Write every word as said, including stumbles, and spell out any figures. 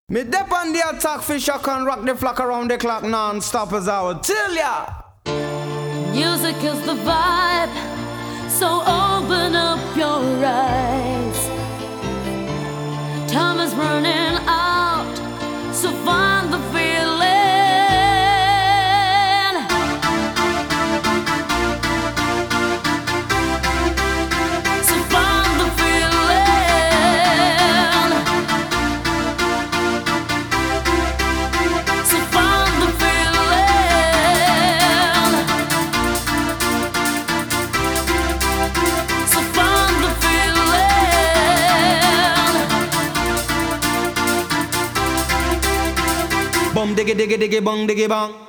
Me dep on the attack fish, I can rock the flock around the clock non-stop as I would tell ya. Music is the vibe, so open up your eyes. Time is running out, so find the feeling. So find the feeling. So find the feeling. So find the feeling. Bum diggy diggy diggy bong diggy bong.